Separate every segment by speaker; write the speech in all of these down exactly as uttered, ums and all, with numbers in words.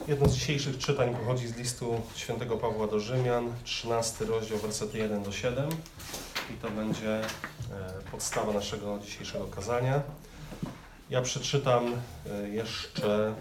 Speaker 1: Jedno z dzisiejszych czytań pochodzi z listu świętego Pawła do Rzymian, trzynasty rozdział, wersety jeden do siódmego i to będzie podstawa naszego dzisiejszego kazania. Ja przeczytam jeszcze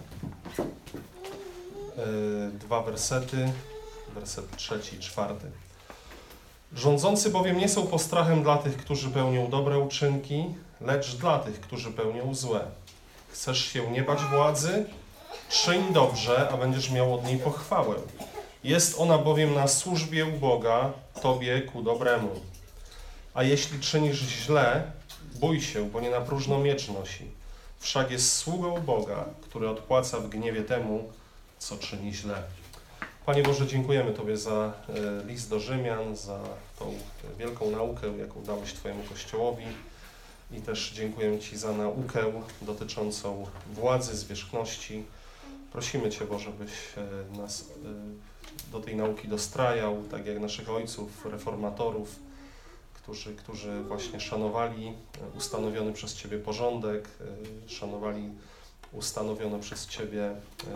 Speaker 1: dwa wersety, werset trzeci i czwarty. Rządzący bowiem nie są postrachem dla tych, którzy pełnią dobre uczynki, lecz dla tych, którzy pełnią złe. Chcesz się nie bać władzy? Czyń dobrze, a będziesz miał od niej pochwałę. Jest ona bowiem na służbie u Boga, Tobie ku dobremu. A jeśli czynisz źle, bój się, bo nie na próżno miecz nosi. Wszak jest sługą Boga, który odpłaca w gniewie temu, co czyni źle. Panie Boże, dziękujemy Tobie za list do Rzymian, za tą wielką naukę, jaką dałeś Twojemu Kościołowi. I też dziękujemy Ci za naukę dotyczącą władzy, zwierzchności. Prosimy Cię, Boże, byś nas do tej nauki dostrajał, tak jak naszych ojców, reformatorów, którzy, którzy właśnie szanowali ustanowiony przez Ciebie porządek, szanowali ustanowione przez Ciebie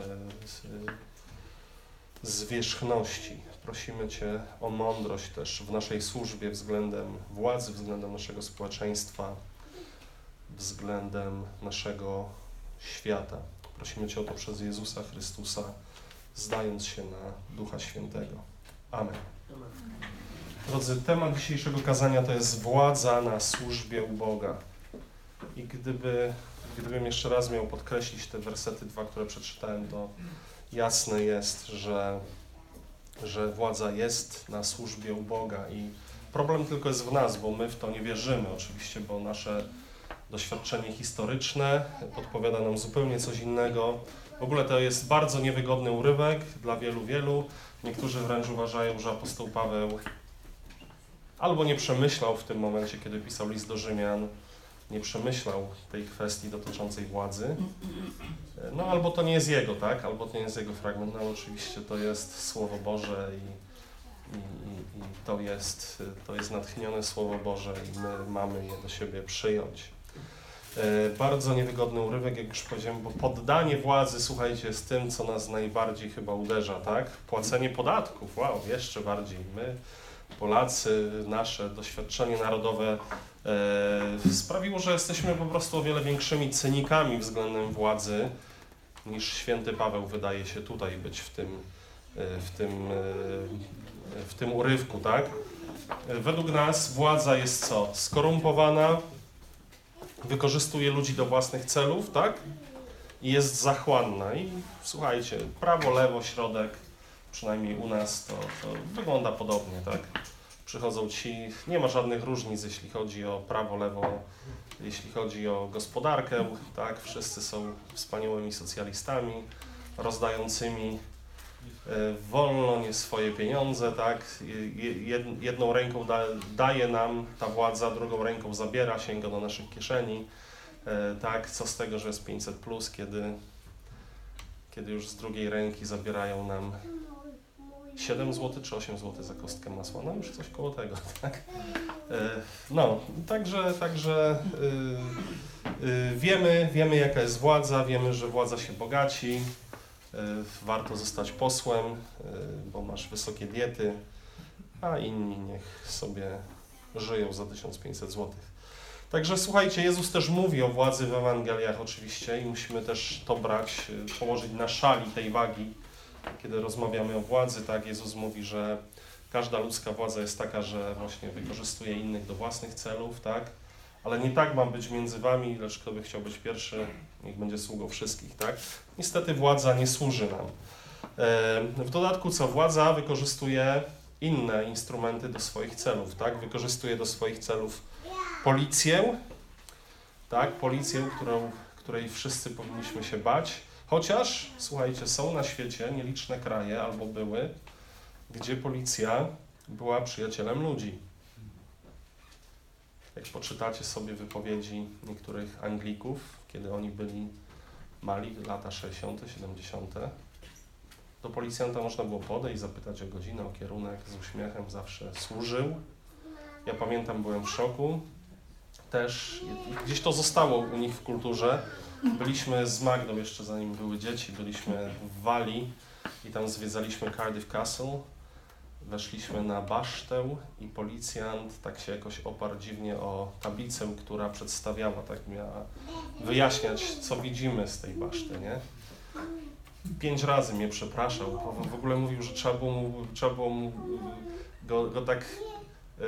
Speaker 1: zwierzchności. Prosimy Cię o mądrość też w naszej służbie względem władzy, względem naszego społeczeństwa, względem naszego świata. Prosimy Cię o to przez Jezusa Chrystusa, zdając się na Ducha Świętego. Amen. Drodzy, temat dzisiejszego kazania to jest władza na służbie u Boga. I gdyby, gdybym jeszcze raz miał podkreślić te wersety dwa, które przeczytałem, to jasne jest, że, że władza jest na służbie u Boga i problem tylko jest w nas, bo my w to nie wierzymy oczywiście, bo nasze doświadczenie historyczne podpowiada nam zupełnie coś innego. W ogóle to jest bardzo niewygodny urywek dla wielu, wielu. Niektórzy wręcz uważają, że apostoł Paweł albo nie przemyślał w tym momencie, kiedy pisał list do Rzymian, nie przemyślał tej kwestii dotyczącej władzy. No albo to nie jest jego, tak? Albo to nie jest jego fragment, no ale oczywiście to jest Słowo Boże i, i, i, i to, jest, to jest natchnione Słowo Boże i my mamy je do siebie przyjąć. E, bardzo niewygodny urywek, jak już powiedziałem, bo poddanie władzy, słuchajcie, jest tym, co nas najbardziej chyba uderza, tak? Płacenie podatków, wow, jeszcze bardziej. My, Polacy, nasze doświadczenie narodowe e, sprawiło, że jesteśmy po prostu o wiele większymi cynikami względem władzy niż święty Paweł wydaje się tutaj być w tym, w tym, w tym urywku, tak? Według nas władza jest co? Skorumpowana, wykorzystuje ludzi do własnych celów, tak? I jest zachłanna. I słuchajcie, prawo, lewo, środek, przynajmniej u nas to, to wygląda podobnie, tak? Przychodzą ci, nie ma żadnych różnic, jeśli chodzi o prawo, lewo, jeśli chodzi o gospodarkę, tak? Wszyscy są wspaniałymi socjalistami, rozdającymi wolno nie swoje pieniądze, tak? Jedną ręką da, daje nam ta władza, drugą ręką zabiera, sięga do naszych kieszeni, tak? Co z tego, że jest pięćset plus, kiedy, kiedy już z drugiej ręki zabierają nam siedem złotych czy osiem złotych za kostkę masła, no już coś koło tego, tak? No, także, także yy, yy, wiemy, wiemy jaka jest władza, wiemy, że władza się bogaci, yy, warto zostać posłem, yy, bo masz wysokie diety, a inni niech sobie żyją za tysiąc pięćset złotych. Także słuchajcie, Jezus też mówi o władzy w Ewangeliach oczywiście i musimy też to brać, yy, położyć na szali tej wagi. Kiedy rozmawiamy o władzy, tak, Jezus mówi, że każda ludzka władza jest taka, że właśnie wykorzystuje innych do własnych celów, tak, ale nie tak ma być między wami, lecz kto by chciał być pierwszy, niech będzie sługą wszystkich, tak. Niestety władza nie służy nam. W dodatku co, władza wykorzystuje inne instrumenty do swoich celów, tak, wykorzystuje do swoich celów policję, tak, policję, którą, której wszyscy powinniśmy się bać. Chociaż, słuchajcie, są na świecie nieliczne kraje, albo były, gdzie policja była przyjacielem ludzi. Jak poczytacie sobie wypowiedzi niektórych Anglików, kiedy oni byli mali, lata sześćdziesiąte, siedemdziesiąte, do policjanta można było podejść, zapytać o godzinę, o kierunek, z uśmiechem zawsze służył. Ja pamiętam, byłem w szoku. Też gdzieś to zostało u nich w kulturze, byliśmy z Magdą jeszcze zanim były dzieci, byliśmy w Walii i tam zwiedzaliśmy Cardiff Castle. Weszliśmy na basztę i policjant tak się jakoś oparł dziwnie o tablicę, która przedstawiała, tak miała wyjaśniać, co widzimy z tej baszty, nie? Pięć razy mnie przepraszał, w ogóle mówił, że trzeba było mu, trzeba było mu go, go tak yy,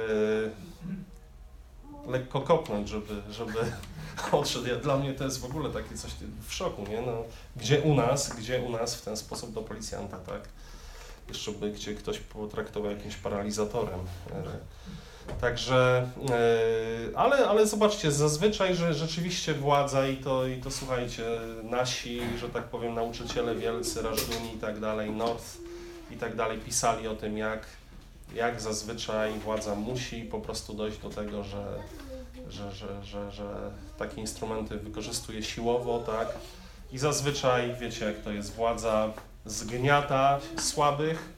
Speaker 1: lekko kopnąć, żeby, żeby odszedł. Ja, dla mnie to jest w ogóle takie coś w szoku, nie? No, gdzie u nas, gdzie u nas w ten sposób do policjanta, tak? Jeszcze by gdzie ktoś potraktował jakimś paralizatorem. Także, ale, ale zobaczcie, zazwyczaj, że rzeczywiście władza i to, i to słuchajcie, nasi, że tak powiem, nauczyciele wielcy, Rażduni i tak dalej, North i tak dalej, pisali o tym, jak, jak zazwyczaj władza musi po prostu dojść do tego, że, że, że, że, że takie instrumenty wykorzystuje siłowo, tak? I zazwyczaj, wiecie jak to jest, władza zgniata słabych,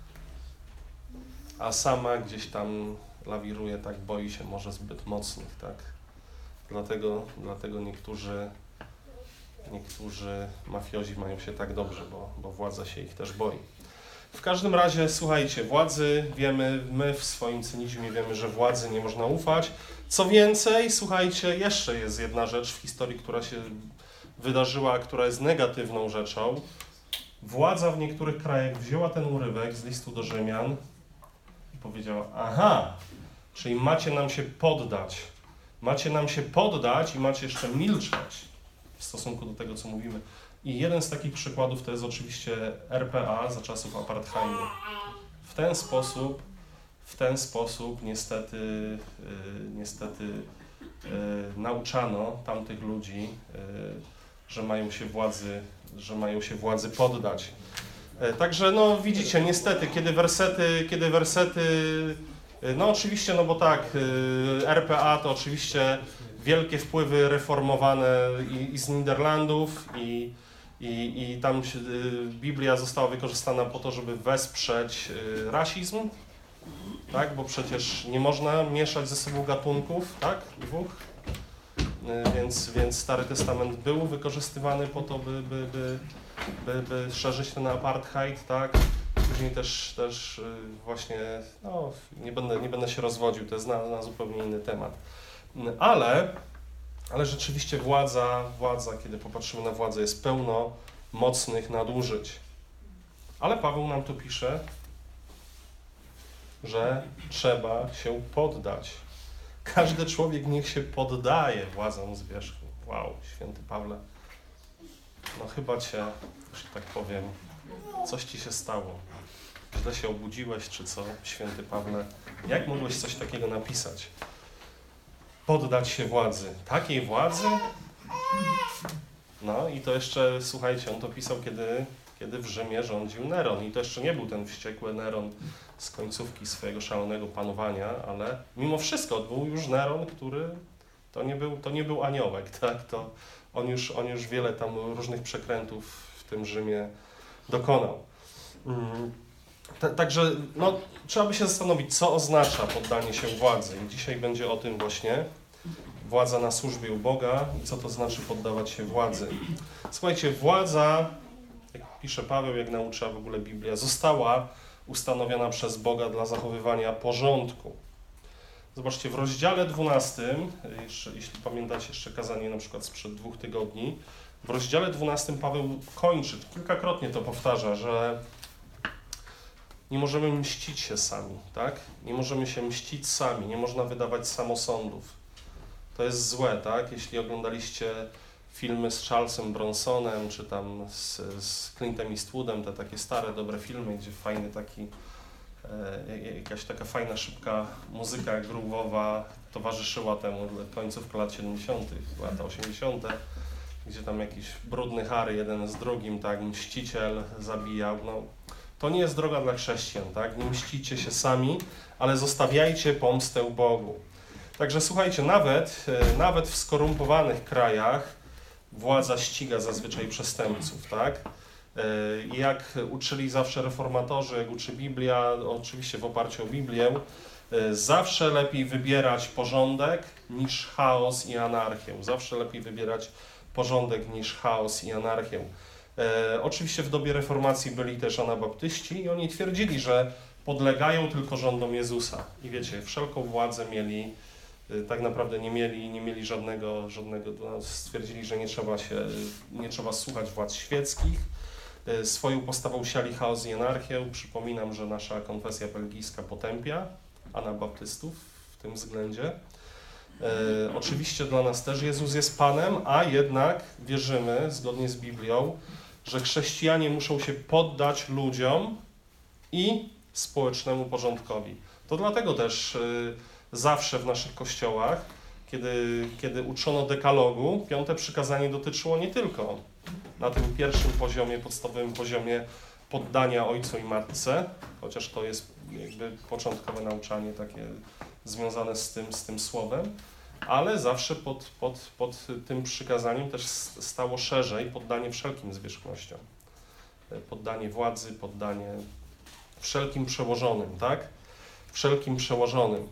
Speaker 1: a sama gdzieś tam lawiruje, tak, boi się może zbyt mocnych, tak. Dlatego, dlatego niektórzy, niektórzy mafiozi mają się tak dobrze, bo, bo władza się ich też boi. W każdym razie, słuchajcie, władzy wiemy, my w swoim cynizmie wiemy, że władzy nie można ufać. Co więcej, słuchajcie, jeszcze jest jedna rzecz w historii, która się wydarzyła, która jest negatywną rzeczą. Władza w niektórych krajach wzięła ten urywek z listu do Rzymian i powiedziała, aha, czyli macie nam się poddać, macie nam się poddać i macie jeszcze milczeć w stosunku do tego, co mówimy. I jeden z takich przykładów to jest oczywiście R P A za czasów apartheidu. W ten sposób, w ten sposób niestety, yy, niestety yy, nauczano tamtych ludzi, yy, że mają się władzy, że mają się władzy poddać. Także no widzicie, niestety, kiedy wersety, kiedy wersety, no oczywiście, no bo tak, R P A to oczywiście wielkie wpływy reformowane i, i z Niderlandów i, i, i tam się, Biblia została wykorzystana po to, żeby wesprzeć rasizm, tak, bo przecież nie można mieszać ze sobą gatunków, tak, dwóch. Więc, więc Stary Testament był wykorzystywany po to, by, by, by, by, by szerzyć ten apartheid, tak? Później też, też właśnie, no nie będę, nie będę się rozwodził, to jest na, na zupełnie inny temat. Ale, ale rzeczywiście władza, władza, kiedy popatrzymy na władzę, jest pełno mocnych nadużyć. Ale Paweł nam tu pisze, że trzeba się poddać. Każdy człowiek niech się poddaje władzom zwierzchni. Wow, święty Pawle, no chyba cię, że tak powiem, coś ci się stało. Źle się obudziłeś, czy co, święty Pawle? Jak mogłeś coś takiego napisać? Poddać się władzy. Takiej władzy? No i to jeszcze, słuchajcie, on to pisał, kiedy, kiedy w Rzymie rządził Neron. I to jeszcze nie był ten wściekły Neron z końcówki swojego szalonego panowania, ale mimo wszystko był już Neron, który to nie był, to nie był aniołek, tak? To on już, on już wiele tam różnych przekrętów w tym Rzymie dokonał. Mm. Także no, trzeba by się zastanowić, co oznacza poddanie się władzy. I dzisiaj będzie o tym właśnie. Władza na służbie u Boga i co to znaczy poddawać się władzy. Słuchajcie, władza, jak pisze Paweł, jak naucza w ogóle Biblia, została ustanowiona przez Boga dla zachowywania porządku. Zobaczcie, w rozdziale dwunastym, jeszcze, jeśli pamiętacie jeszcze kazanie na przykład sprzed dwóch tygodni, w rozdziale dwunastym Paweł kończy, kilkakrotnie to powtarza, że nie możemy mścić się sami, tak? Nie możemy się mścić sami, nie można wydawać samosądów. To jest złe, tak? Jeśli oglądaliście filmy z Charlesem Bronsonem, czy tam z, z Clintem Eastwoodem, te takie stare, dobre filmy, gdzie fajny taki, e, jakaś taka fajna, szybka muzyka groove'owa towarzyszyła temu końcówkę lat siedemdziesiątych, lata osiemdziesiąte, gdzie tam jakiś brudny Harry jeden z drugim, tak, mściciel zabijał, no. To nie jest droga dla chrześcijan, tak? Nie mścicie się sami, ale zostawiajcie pomstę Bogu. Także słuchajcie, nawet, nawet w skorumpowanych krajach władza ściga zazwyczaj przestępców, tak? I jak uczyli zawsze reformatorzy, jak uczy Biblia, oczywiście w oparciu o Biblię, zawsze lepiej wybierać porządek niż chaos i anarchię. Zawsze lepiej wybierać porządek niż chaos i anarchię. E, oczywiście w dobie reformacji byli też anabaptyści i oni twierdzili, że podlegają tylko rządom Jezusa. I wiecie, wszelką władzę mieli, e, tak naprawdę nie mieli, nie mieli żadnego, żadnego no, stwierdzili, że nie trzeba się, nie trzeba słuchać władz świeckich. E, swoją postawą siali chaos i anarchię. Przypominam, że nasza konfesja belgijska potępia anabaptystów w tym względzie. E, oczywiście dla nas też Jezus jest Panem, a jednak wierzymy, zgodnie z Biblią, że chrześcijanie muszą się poddać ludziom i społecznemu porządkowi. To dlatego też y, zawsze w naszych kościołach, kiedy, kiedy uczono dekalogu, piąte przykazanie dotyczyło nie tylko na tym pierwszym poziomie, podstawowym poziomie poddania ojcu i matce, chociaż to jest jakby początkowe nauczanie takie związane z tym, z tym słowem, ale zawsze pod, pod, pod tym przykazaniem też stało szerzej poddanie wszelkim zwierzchnościom. Poddanie władzy, poddanie wszelkim przełożonym, tak? Wszelkim przełożonym.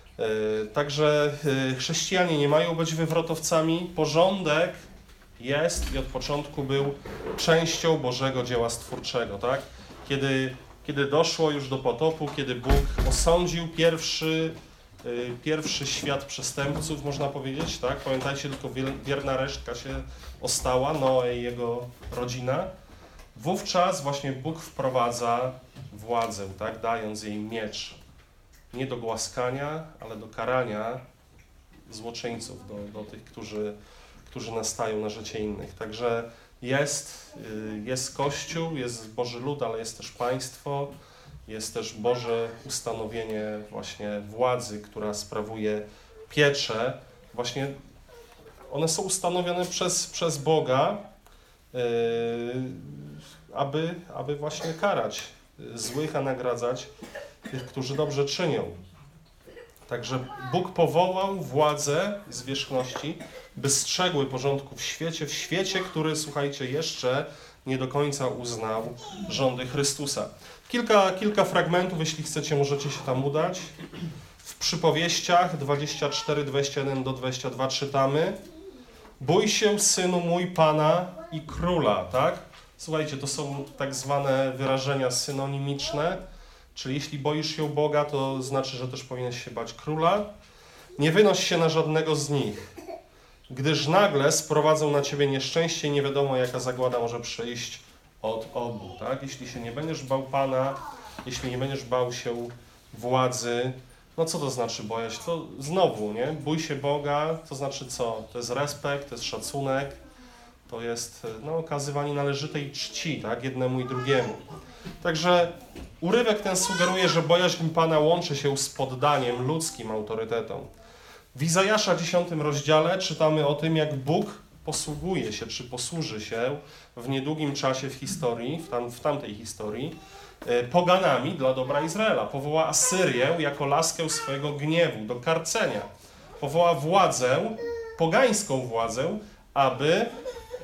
Speaker 1: Także chrześcijanie nie mają być wywrotowcami. Porządek jest i od początku był częścią Bożego dzieła stwórczego, tak? Kiedy, kiedy doszło już do potopu, kiedy Bóg osądził pierwszy Pierwszy świat przestępców, można powiedzieć, tak? Pamiętajcie, tylko wierna resztka się ostała, Noe i jego rodzina. Wówczas właśnie Bóg wprowadza władzę, tak? Dając jej miecz. Nie do głaskania, ale do karania złoczyńców, do, do tych, którzy, którzy nastają na życie innych. Także jest, jest Kościół, jest Boży lud, ale jest też państwo. Jest też Boże ustanowienie właśnie władzy, która sprawuje pieczę. Właśnie one są ustanowione przez, przez Boga, yy, aby, aby właśnie karać złych, a nagradzać tych, którzy dobrze czynią. Także Bóg powołał władzę zwierzchności, by strzegły porządku w świecie, w świecie, który, słuchajcie, jeszcze nie do końca uznał rządy Chrystusa. Kilka, kilka fragmentów, jeśli chcecie, możecie się tam udać. W Przypowieściach dwadzieścia cztery, dwadzieścia jeden do dwudziestego drugiego czytamy: bój się, synu mój, Pana i Króla, tak? Słuchajcie, to są tak zwane wyrażenia synonimiczne, czyli jeśli boisz się Boga, to znaczy, że też powinieneś się bać Króla. Nie wynoś się na żadnego z nich, gdyż nagle sprowadzą na ciebie nieszczęście i nie wiadomo, jaka zagłada może przyjść od obu, tak? Jeśli się nie będziesz bał Pana, jeśli nie będziesz bał się władzy, no co to znaczy boję się? To znowu, nie? Bój się Boga, to znaczy co? To jest respekt, to jest szacunek, to jest no, okazywanie należytej czci, tak? Jednemu i drugiemu. Także urywek ten sugeruje, że bojaźń Pana łączy się z poddaniem ludzkim autorytetom. W Izajasza dziesiątym rozdziale czytamy o tym, jak Bóg posługuje się, czy posłuży się w niedługim czasie w historii, w, tam, w tamtej historii, poganami dla dobra Izraela. Powoła Asyrię jako laskę swojego gniewu do karcenia. Powoła władzę, pogańską władzę, aby, e,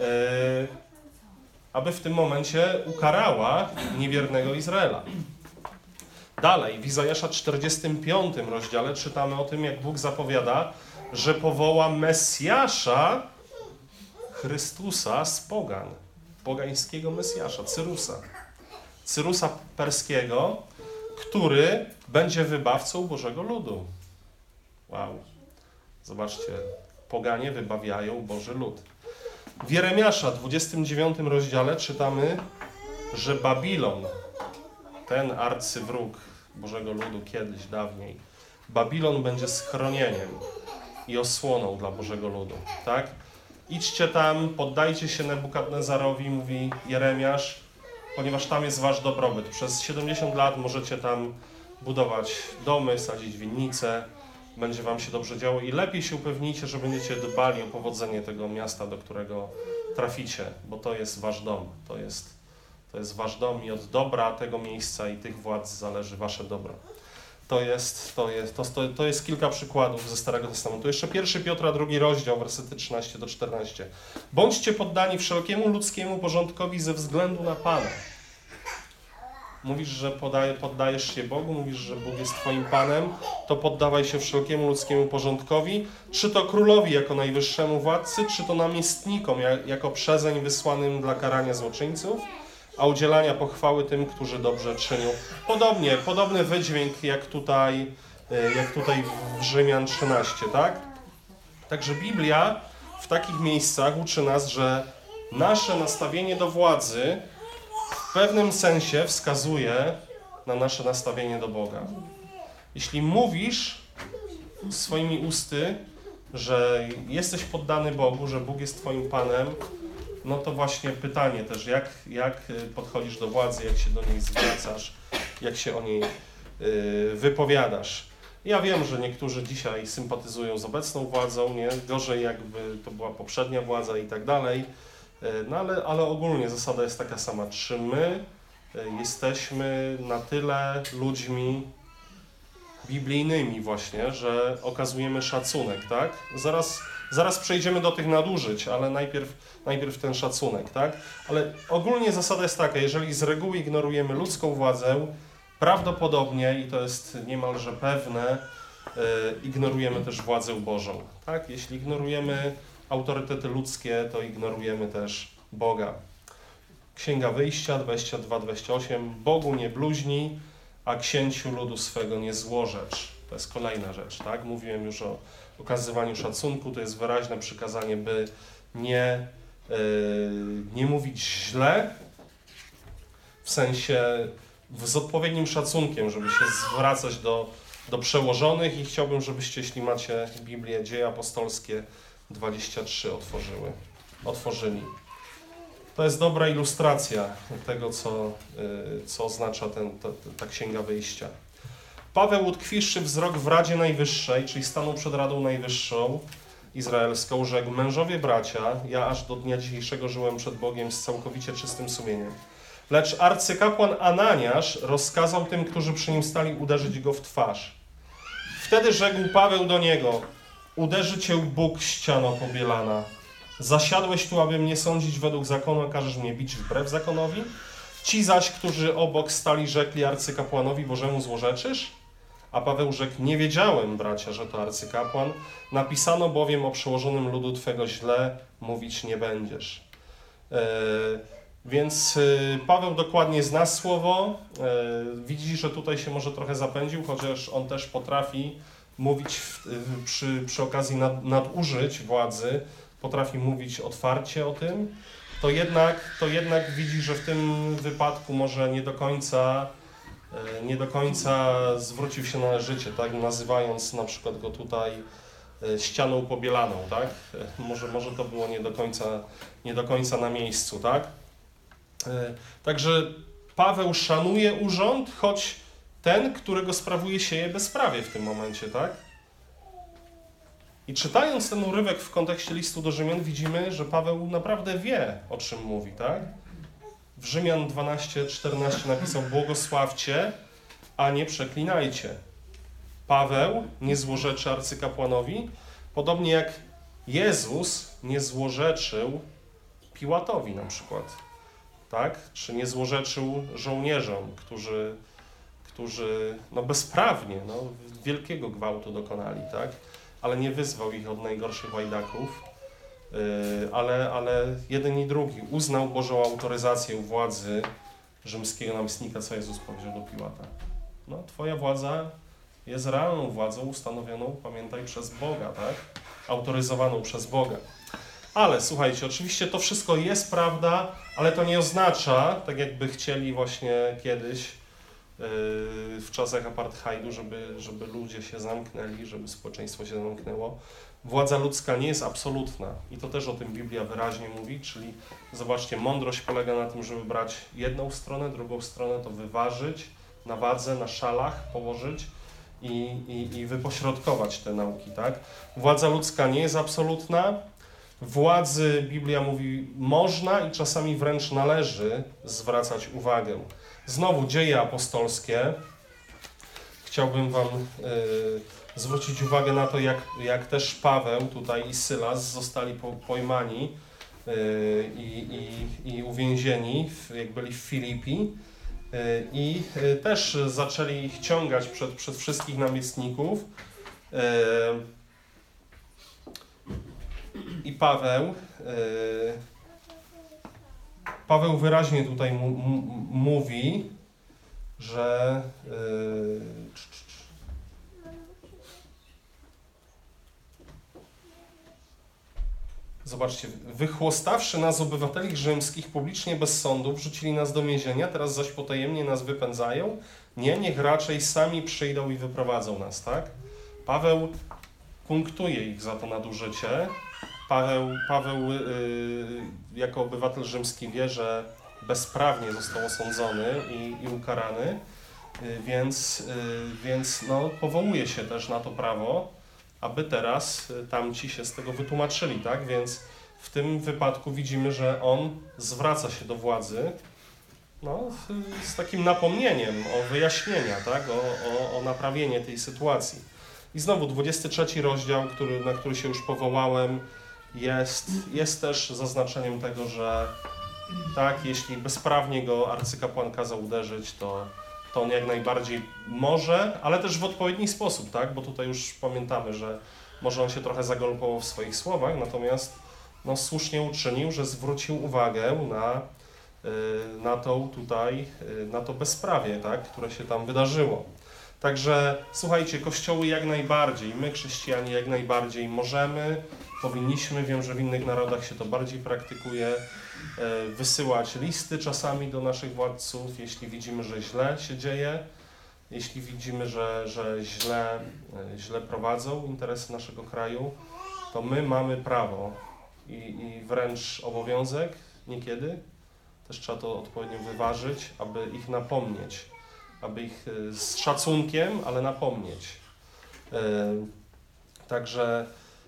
Speaker 1: aby w tym momencie ukarała niewiernego Izraela. Dalej, w Izajasza czterdziestym piątym rozdziale czytamy o tym, jak Bóg zapowiada, że powoła Mesjasza, Chrystusa z pogan, pogańskiego Mesjasza, Cyrusa. Cyrusa perskiego, który będzie wybawcą Bożego ludu. Wow. Zobaczcie, poganie wybawiają Boży lud. W Jeremiasza dwudziestym dziewiątym rozdziale czytamy, że Babilon, ten arcywróg Bożego ludu kiedyś, dawniej, Babilon będzie schronieniem i osłoną dla Bożego ludu, tak? Idźcie tam, poddajcie się Nebukadnezarowi, mówi Jeremiasz, ponieważ tam jest wasz dobrobyt. Przez siedemdziesiąt lat możecie tam budować domy, sadzić winnice, będzie wam się dobrze działo i lepiej się upewnijcie, że będziecie dbali o powodzenie tego miasta, do którego traficie, bo to jest wasz dom, to jest, to jest wasz dom i od dobra tego miejsca i tych władz zależy wasze dobro. To jest, to jest, to, to, to jest kilka przykładów ze Starego Testamentu. Jeszcze pierwszy Piotra, drugi rozdział, wersety trzynaście do czternastu. Bądźcie poddani wszelkiemu ludzkiemu porządkowi ze względu na Pana. mówisz, że podaje, poddajesz się Bogu, mówisz, że Bóg jest twoim Panem, to poddawaj się wszelkiemu ludzkiemu porządkowi, czy to królowi jako najwyższemu władcy, czy to namiestnikom jako przezeń wysłanym dla karania złoczyńców, a udzielania pochwały tym, którzy dobrze czynią. Podobnie, podobny wydźwięk jak tutaj, jak tutaj w Rzymian trzynaście, tak? Także Biblia w takich miejscach uczy nas, że nasze nastawienie do władzy w pewnym sensie wskazuje na nasze nastawienie do Boga. Jeśli mówisz swoimi usty, że jesteś poddany Bogu, że Bóg jest twoim Panem, no to właśnie pytanie też, jak, jak podchodzisz do władzy, jak się do niej zwracasz, jak się o niej yy, wypowiadasz. Ja wiem, że niektórzy dzisiaj sympatyzują z obecną władzą, nie? Gorzej jakby to była poprzednia władza i tak dalej. No ale, ale ogólnie zasada jest taka sama. Czy my jesteśmy na tyle ludźmi biblijnymi właśnie, że okazujemy szacunek, tak? Zaraz, zaraz przejdziemy do tych nadużyć, ale najpierw, najpierw ten szacunek, tak? Ale ogólnie zasada jest taka, jeżeli z reguły ignorujemy ludzką władzę, prawdopodobnie, i to jest niemalże pewne, yy, ignorujemy też władzę Bożą, tak? Jeśli ignorujemy autorytety ludzkie, to ignorujemy też Boga. Księga Wyjścia dwadzieścia dwa dwadzieścia osiem. Bogu nie bluźnij, a księciu ludu swego nie złorzecz. To jest kolejna rzecz, tak? Mówiłem już o okazywaniu szacunku, to jest wyraźne przykazanie, by nie, yy, nie mówić źle, w sensie z odpowiednim szacunkiem, żeby się zwracać do, do przełożonych i chciałbym, żebyście, jeśli macie Biblię, Dzieje Apostolskie dwadzieścia trzy otworzyły, otworzyli. To jest dobra ilustracja tego, co, co oznacza ten, ta, ta Księga Wyjścia. Paweł, utkwiwszy wzrok w Radzie Najwyższej, czyli stanął przed Radą Najwyższą izraelską, rzekł: mężowie bracia, ja aż do dnia dzisiejszego żyłem przed Bogiem z całkowicie czystym sumieniem. Lecz arcykapłan Ananiasz rozkazał tym, którzy przy nim stali, uderzyć go w twarz. Wtedy rzekł Paweł do niego: uderzy cię Bóg, ściano pobielana. Zasiadłeś tu, aby mnie sądzić według zakonu, a każesz mnie bić wbrew zakonowi? Ci zaś, którzy obok stali, rzekli arcykapłanowi Bożemu: złorzeczysz? A Paweł rzekł: nie wiedziałem, bracia, że to arcykapłan. Napisano bowiem o przełożonym ludu twego: źle mówić nie będziesz. Yy, więc yy, Paweł dokładnie zna słowo. Yy, widzi, że tutaj się może trochę zapędził, chociaż on też potrafi mówić w, yy, przy, przy okazji nad, nadużyć władzy, potrafi mówić otwarcie o tym, to jednak, to jednak widzi, że w tym wypadku może nie do końca, nie do końca zwrócił się należycie, tak? Nazywając na przykład go tutaj ścianą pobielaną, tak? Może, może to było nie do końca, nie do końca na miejscu, tak? Także Paweł szanuje urząd, choć ten, którego sprawuje, sieje bezprawie w tym momencie, tak? I czytając ten urywek w kontekście listu do Rzymian, widzimy, że Paweł naprawdę wie, o czym mówi, tak? W Rzymian dwanaście czternaście napisał: błogosławcie, a nie przeklinajcie. Paweł nie złorzeczy arcykapłanowi, podobnie jak Jezus nie złorzeczył Piłatowi na przykład, tak? Czy nie złorzeczył żołnierzom, którzy, którzy no bezprawnie, no, wielkiego gwałtu dokonali, tak? Ale nie wyzwał ich od najgorszych łajdaków, yy, ale, ale jeden i drugi uznał Bożą autoryzację władzy rzymskiego namiestnika, co Jezus powiedział do Piłata. No, twoja władza jest realną władzą ustanowioną, pamiętaj, przez Boga, tak? Autoryzowaną przez Boga. Ale słuchajcie, oczywiście to wszystko jest prawda, ale to nie oznacza, tak jakby chcieli właśnie kiedyś, w czasach apartheidu, żeby, żeby ludzie się zamknęli, żeby społeczeństwo się zamknęło. Władza ludzka nie jest absolutna i to też o tym Biblia wyraźnie mówi, czyli zobaczcie, mądrość polega na tym, żeby brać jedną stronę, drugą stronę to wyważyć, na wadze, na szalach położyć i, i, i wypośrodkować te nauki, tak? Władza ludzka nie jest absolutna. Władzy, Biblia mówi, można i czasami wręcz należy zwracać uwagę. Znowu Dzieje Apostolskie. Chciałbym wam y, zwrócić uwagę na to, jak, jak też Paweł tutaj i Sylas zostali po, pojmani y, i, i, i uwięzieni, w, jak byli w Filipi. I też zaczęli ich ciągać przed, przed wszystkich namiestników. I Paweł, Paweł wyraźnie tutaj mu, m, mówi, że zobaczcie, wychłostawszy nas obywateli rzymskich publicznie bez sądu, wrzucili nas do więzienia, teraz zaś potajemnie nas wypędzają. Nie, niech raczej sami przyjdą i wyprowadzą nas, tak? Paweł punktuje ich za to nadużycie. Paweł, Paweł yy, jako obywatel rzymski wie, że bezprawnie został osądzony i, i ukarany, yy, więc, yy, więc no, powołuje się też na to prawo, aby teraz tamci się z tego wytłumaczyli, tak? Więc w tym wypadku widzimy, że on zwraca się do władzy no, z takim napomnieniem o wyjaśnienia, tak? O, o, o naprawienie tej sytuacji. I znowu dwudziesty trzeci rozdział, który, na który się już powołałem, jest, jest też zaznaczeniem tego, że tak, jeśli bezprawnie go arcykapłan kazał uderzyć, to to on jak najbardziej może, ale też w odpowiedni sposób, tak? Bo tutaj już pamiętamy, że może on się trochę zagolpował w swoich słowach, natomiast no, słusznie uczynił, że zwrócił uwagę na, yy, na to tutaj, yy, na to bezprawie, tak? Które się tam wydarzyło. Także słuchajcie, kościoły jak najbardziej, my chrześcijanie jak najbardziej możemy, powinniśmy, wiem, że w innych narodach się to bardziej praktykuje, wysyłać listy czasami do naszych władców, jeśli widzimy, że źle się dzieje, jeśli widzimy, że, że źle, źle prowadzą interesy naszego kraju, to my mamy prawo i, i wręcz obowiązek niekiedy, też trzeba to odpowiednio wyważyć, aby ich napomnieć, aby ich z szacunkiem, ale napomnieć. Także,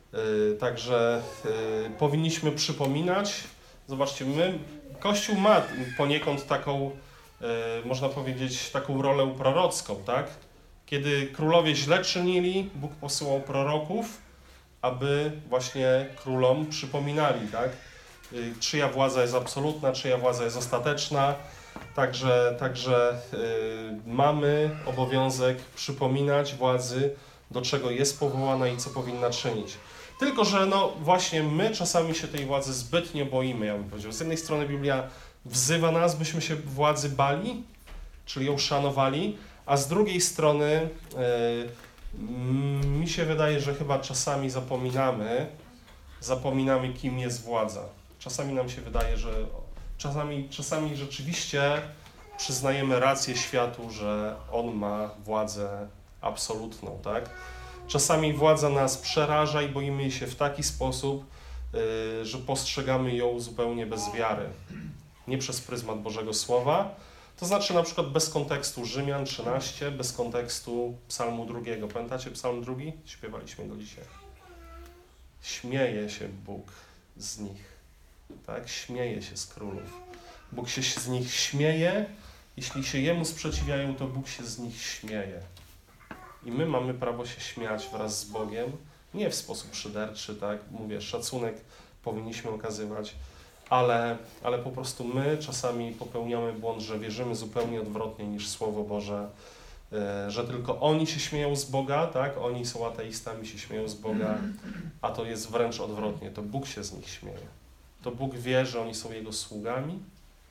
Speaker 1: także powinniśmy przypominać. Zobaczcie, my, Kościół ma poniekąd taką, e, można powiedzieć, taką rolę prorocką, tak? Kiedy królowie źle czynili, Bóg posyłał proroków, aby właśnie królom przypominali, tak? E, czyja władza jest absolutna, czyja władza jest ostateczna. Także, także e, mamy obowiązek przypominać władzy, do czego jest powołana i co powinna czynić. Tylko że no właśnie my czasami się tej władzy zbytnio boimy, ja bym powiedział. Z jednej strony Biblia wzywa nas, byśmy się władzy bali, czyli ją szanowali, a z drugiej strony yy, mi się wydaje, że chyba czasami zapominamy, zapominamy, kim jest władza. Czasami nam się wydaje, że czasami, czasami rzeczywiście przyznajemy rację światu, że on ma władzę absolutną, tak? Czasami władza nas przeraża i boimy jej się w taki sposób, yy, że postrzegamy ją zupełnie bez wiary. Nie przez pryzmat Bożego Słowa. To znaczy na przykład bez kontekstu Rzymian trzynaście, bez kontekstu Psalmu drugiego. Pamiętacie Psalm drugi? Śpiewaliśmy go dzisiaj. Śmieje się Bóg z nich. Tak? Śmieje się z królów. Bóg się z nich śmieje. Jeśli się Jemu sprzeciwiają, to Bóg się z nich śmieje. I my mamy prawo się śmiać wraz z Bogiem, nie w sposób szyderczy, tak, mówię, szacunek powinniśmy okazywać, ale, ale po prostu my czasami popełniamy błąd, że wierzymy zupełnie odwrotnie niż Słowo Boże, że tylko oni się śmieją z Boga, tak, oni są ateistami, się śmieją z Boga, a to jest wręcz odwrotnie, to Bóg się z nich śmieje. To Bóg wie, że oni są Jego sługami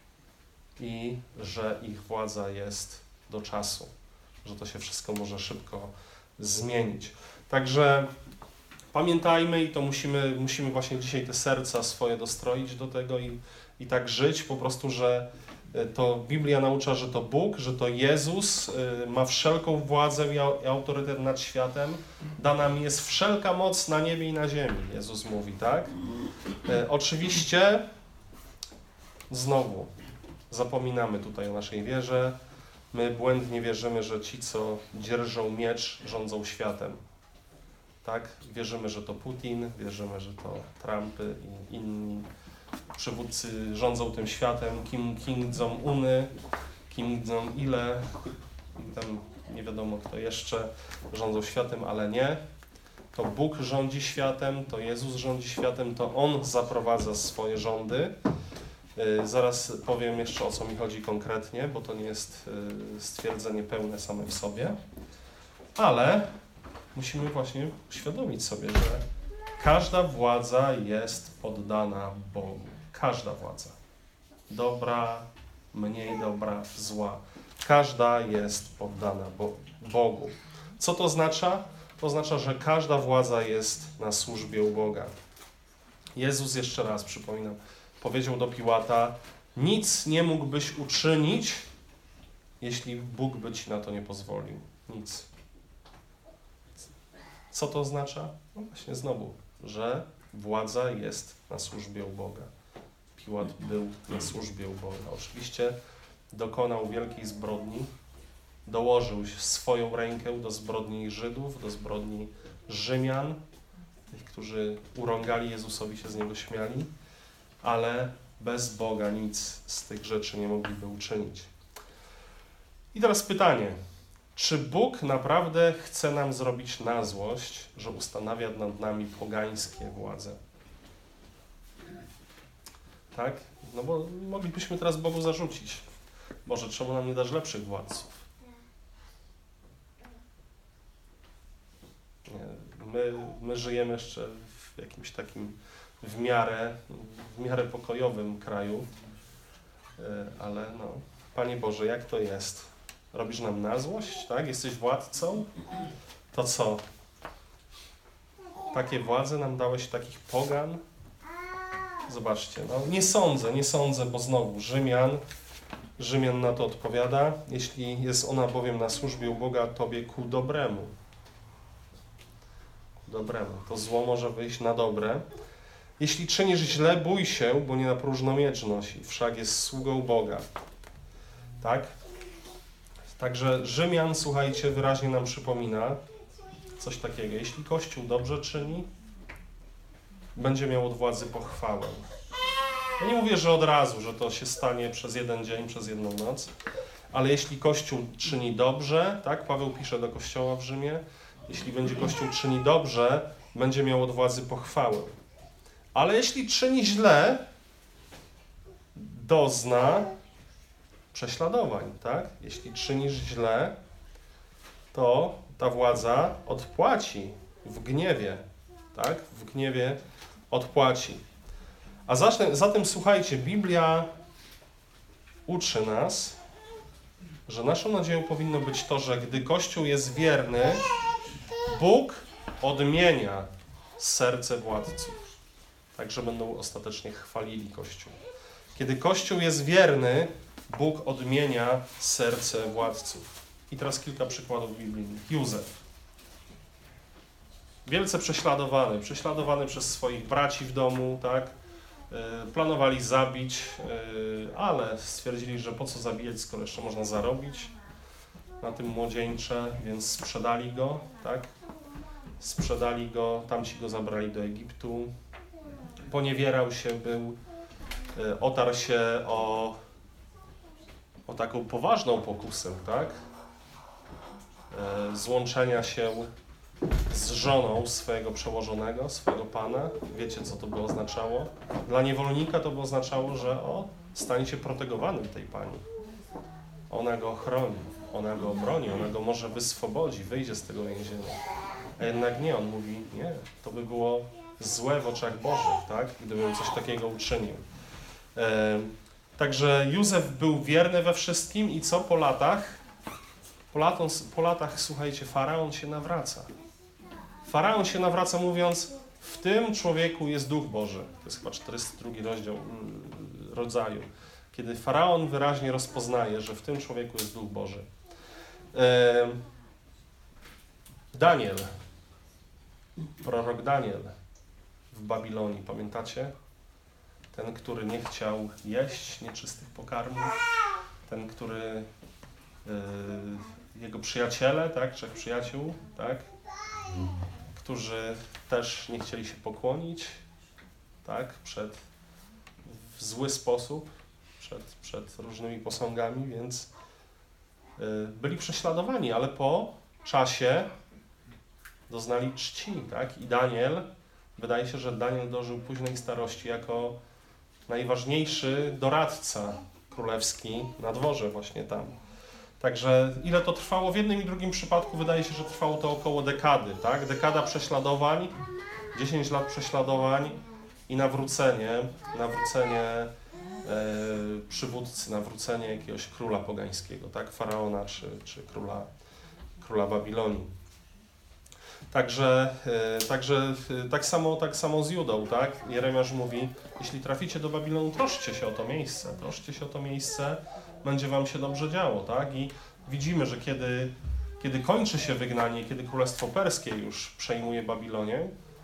Speaker 1: i że ich władza jest do czasu, że to się wszystko może szybko zmienić. Także pamiętajmy i to musimy, musimy właśnie dzisiaj te serca swoje dostroić do tego i, i tak żyć po prostu, że to Biblia naucza, że to Bóg, że to Jezus ma wszelką władzę i autorytet nad światem. Dana mi jest wszelka moc na niebie i na ziemi, Jezus mówi, tak? E, oczywiście znowu zapominamy tutaj o naszej wierze. My błędnie wierzymy, że ci, co dzierżą miecz, rządzą światem. Tak? Wierzymy, że to Putin, wierzymy, że to Trumpy i inni przywódcy rządzą tym światem, Kim, Kim Jong-uny, Kim Jong-ile, tam nie wiadomo kto jeszcze rządzą światem, ale nie. To Bóg rządzi światem, to Jezus rządzi światem, to On zaprowadza swoje rządy. Zaraz powiem jeszcze, o co mi chodzi konkretnie, bo to nie jest stwierdzenie pełne same w sobie, ale musimy właśnie uświadomić sobie, że każda władza jest poddana Bogu. Każda władza. Dobra, mniej dobra, zła. Każda jest poddana Bogu. Co to oznacza? To oznacza, że każda władza jest na służbie u Boga. Jezus, jeszcze raz przypominam, powiedział do Piłata: nic nie mógłbyś uczynić, jeśli Bóg by ci na to nie pozwolił. Nic. Co to oznacza? No właśnie znowu, że władza jest na służbie u Boga. Piłat był na służbie u Boga. Oczywiście dokonał wielkiej zbrodni, dołożył swoją rękę do zbrodni Żydów, do zbrodni Rzymian, tych, którzy urągali Jezusowi, się z Niego śmiali, ale bez Boga nic z tych rzeczy nie mogliby uczynić. I teraz pytanie, czy Bóg naprawdę chce nam zrobić na złość, że ustanawia nad nami pogańskie władze? Tak? No bo moglibyśmy teraz Bogu zarzucić: Boże, czemu nam nie dasz lepszych władców? Nie, my, my żyjemy jeszcze w jakimś takim w miarę, w miarę pokojowym kraju, ale no, Panie Boże, jak to jest? Robisz nam na złość, tak? Jesteś władcą? To co? Takie władze nam dałeś, takich pogan? Zobaczcie, no nie sądzę, nie sądzę, bo znowu Rzymian, Rzymian na to odpowiada: jeśli jest ona bowiem na służbie u Boga, Tobie ku dobremu. Ku dobremu. To zło może wyjść na dobre. Jeśli czynisz źle, bój się, bo nie na próżno miecz nosi, wszak jest sługą Boga. Tak? Także Rzymian, słuchajcie, wyraźnie nam przypomina coś takiego. Jeśli Kościół dobrze czyni, będzie miał od władzy pochwałę. Ja nie mówię, że od razu, że to się stanie przez jeden dzień, przez jedną noc, ale jeśli Kościół czyni dobrze, tak, Paweł pisze do Kościoła w Rzymie, jeśli będzie Kościół czyni dobrze, będzie miał od władzy pochwałę. Ale jeśli czyni źle, dozna prześladowań, tak? Jeśli czynisz źle, to ta władza odpłaci w gniewie, tak? W gniewie odpłaci. A zatem, zatem słuchajcie, Biblia uczy nas, że naszą nadzieją powinno być to, że gdy Kościół jest wierny, Bóg odmienia serce władców, tak że będą ostatecznie chwalili Kościół. Kiedy Kościół jest wierny, Bóg odmienia serce władców. I teraz kilka przykładów biblijnych. Józef. Wielce prześladowany, prześladowany przez swoich braci w domu, tak? Yy, planowali zabić, yy, ale stwierdzili, że po co zabijać, skoro jeszcze można zarobić na tym młodzieńcze, więc sprzedali go, tak? Sprzedali go, tamci go zabrali do Egiptu. Poniewierał się, był, yy, otarł się o, o taką poważną pokusę, tak? Yy, złączenia się z żoną swojego przełożonego, swojego pana. Wiecie, co to by oznaczało? Dla niewolnika to by oznaczało, że o, stanie się protegowanym tej pani. Ona go chroni, ona go obroni, ona go może wyswobodzi, wyjdzie z tego więzienia. A jednak nie, on mówi, nie, to by było złe w oczach Bożych, tak? Gdybym coś takiego uczynił. E, także Józef był wierny we wszystkim i co po latach? Po, latom, po latach, słuchajcie, Faraon się nawraca. Faraon się nawraca, mówiąc: w tym człowieku jest Duch Boży. To jest chyba czterdziesty drugi rozdział Rodzaju. Kiedy Faraon wyraźnie rozpoznaje, że w tym człowieku jest Duch Boży. E, Daniel, prorok Daniel w Babilonii, pamiętacie? Ten, który nie chciał jeść nieczystych pokarmów, ten, który e, jego przyjaciele, tak, trzech przyjaciół, tak, którzy też nie chcieli się pokłonić, tak, przed, w zły sposób, przed, przed różnymi posągami, więc y, byli prześladowani, ale po czasie doznali czci, tak, i Daniel, wydaje się, że Daniel dożył późnej starości jako najważniejszy doradca królewski na dworze właśnie tam. Także ile to trwało? W jednym i drugim przypadku wydaje się, że trwało to około dekady, tak? Dekada prześladowań, dziesięć lat prześladowań i nawrócenie, nawrócenie e, przywódcy, nawrócenie jakiegoś króla pogańskiego, tak? Faraona czy, czy króla, króla Babilonii. Także, e, także e, tak, samo, tak samo z Judą, tak? Jeremiasz mówi, jeśli traficie do Babilonu, troszczcie się o to miejsce, troszczcie się o to miejsce, będzie wam się dobrze działo, tak? I widzimy, że kiedy, kiedy kończy się wygnanie, kiedy Królestwo Perskie już przejmuje Babilonię,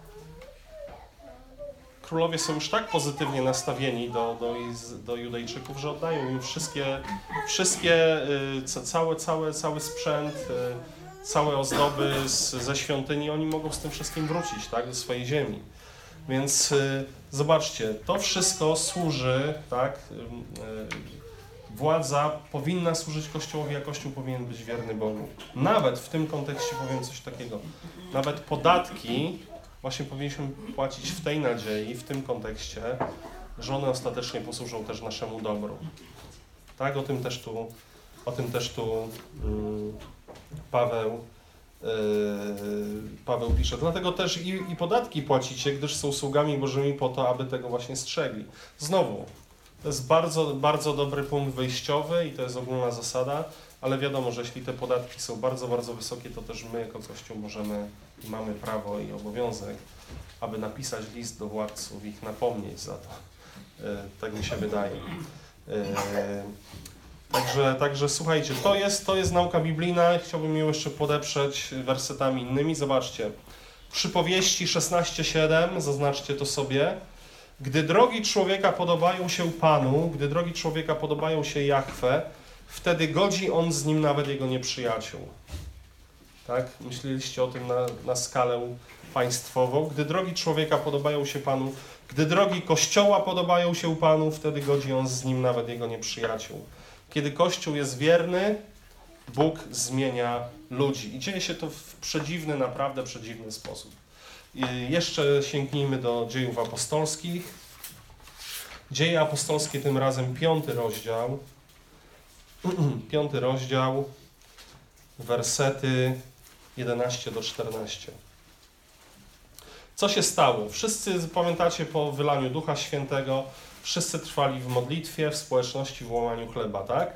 Speaker 1: królowie są już tak pozytywnie nastawieni do, do, do Judejczyków, że oddają im wszystkie, wszystkie cały, cały, cały sprzęt, całe ozdoby z, ze świątyni, oni mogą z tym wszystkim wrócić, tak, do swojej ziemi. Więc y, zobaczcie, to wszystko służy, tak, y, y, władza powinna służyć Kościołowi, a Kościół powinien być wierny Bogu. Nawet w tym kontekście powiem coś takiego, nawet podatki właśnie powinniśmy płacić w tej nadziei, w tym kontekście, że one ostatecznie posłużą też naszemu dobru. Tak, o tym też tu, o tym też tu y, Paweł Paweł pisze. Dlatego też i, i podatki płacicie, gdyż są sługami Bożymi po to, aby tego właśnie strzegli. Znowu, to jest bardzo, bardzo dobry punkt wyjściowy i to jest ogólna zasada, ale wiadomo, że jeśli te podatki są bardzo, bardzo wysokie, to też my jako Kościół możemy i mamy prawo i obowiązek, aby napisać list do władców i ich napomnieć za to. Tak mi się wydaje. Także, także słuchajcie, to jest, to jest nauka biblijna. Chciałbym ją jeszcze podeprzeć wersetami innymi. Zobaczcie. Przypowieści szesnaście siedem, zaznaczcie to sobie. Gdy drogi człowieka podobają się Panu, gdy drogi człowieka podobają się Jahwe, wtedy godzi on z nim nawet jego nieprzyjaciół. Tak? Myśleliście o tym na, na skalę państwową. Gdy drogi człowieka podobają się Panu, gdy drogi Kościoła podobają się Panu, wtedy godzi on z nim nawet jego nieprzyjaciół. Kiedy Kościół jest wierny, Bóg zmienia ludzi. I dzieje się to w przedziwny, naprawdę przedziwny sposób. I jeszcze sięgnijmy do dziejów apostolskich. Dzieje apostolskie, tym razem piąty rozdział. Piąty rozdział, wersety jedenaście do czternastu. Co się stało? Wszyscy, pamiętacie, po wylaniu Ducha Świętego, wszyscy trwali w modlitwie, w społeczności, w łamaniu chleba, tak?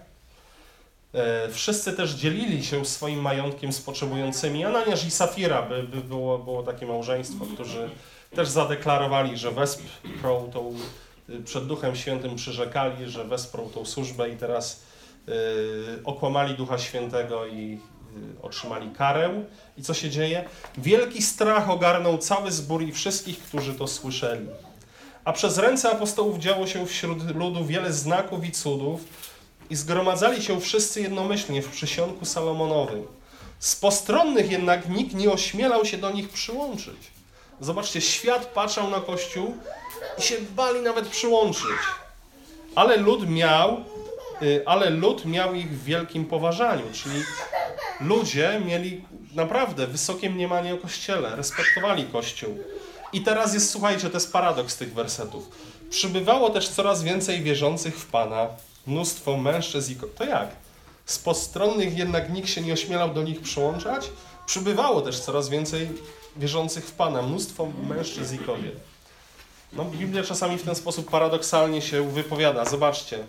Speaker 1: E, wszyscy też dzielili się swoim majątkiem z potrzebującymi. Ananiasz i Safira, by, by było, było takie małżeństwo, którzy też zadeklarowali, że wesprą tą, przed Duchem Świętym przyrzekali, że wesprą tą służbę i teraz e, okłamali Ducha Świętego i e, otrzymali karę. I co się dzieje? Wielki strach ogarnął cały zbór i wszystkich, którzy to słyszeli. A przez ręce apostołów działo się wśród ludu wiele znaków i cudów i zgromadzali się wszyscy jednomyślnie w przysionku Salomonowym. Z postronnych jednak nikt nie ośmielał się do nich przyłączyć. Zobaczcie, świat patrzał na Kościół i się bali nawet przyłączyć. Ale lud miał, ale lud miał ich w wielkim poważaniu, czyli ludzie mieli naprawdę wysokie mniemanie o Kościele, respektowali Kościół. I teraz jest, słuchajcie, to jest paradoks tych wersetów. Przybywało też coraz więcej wierzących w Pana, mnóstwo mężczyzn i kobiet. To jak? Z postronnych jednak nikt się nie ośmielał do nich przyłączać? Przybywało też coraz więcej wierzących w Pana, mnóstwo mężczyzn i kobiet. No, Biblia czasami w ten sposób paradoksalnie się wypowiada. Zobaczcie.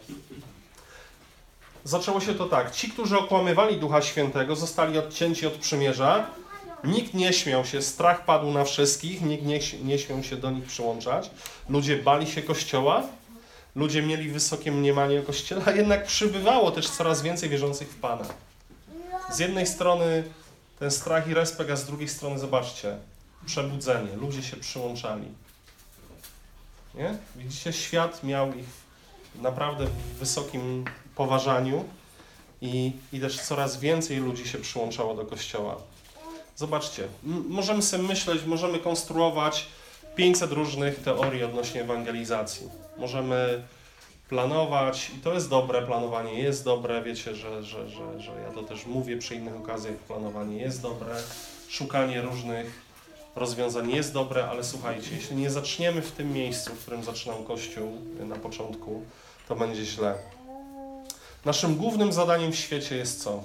Speaker 1: Zaczęło się to tak. Ci, którzy okłamywali Ducha Świętego, zostali odcięci od przymierza. Nikt nie śmiał się, strach padł na wszystkich, nikt nie, nie śmiał się do nich przyłączać. Ludzie bali się Kościoła, ludzie mieli wysokie mniemanie o Kościele, a jednak przybywało też coraz więcej wierzących w Pana. Z jednej strony ten strach i respekt, a z drugiej strony, zobaczcie, przebudzenie. Ludzie się przyłączali. Nie? Widzicie, świat miał ich naprawdę w wysokim poważaniu i, i też coraz więcej ludzi się przyłączało do Kościoła. Zobaczcie, m- możemy sobie myśleć, możemy konstruować pięćset różnych teorii odnośnie ewangelizacji. Możemy planować i to jest dobre, planowanie jest dobre, wiecie, że, że, że, że ja to też mówię przy innych okazjach, planowanie jest dobre, szukanie różnych rozwiązań jest dobre, ale słuchajcie, jeśli nie zaczniemy w tym miejscu, w którym zaczynał Kościół na początku, to będzie źle. Naszym głównym zadaniem w świecie jest co?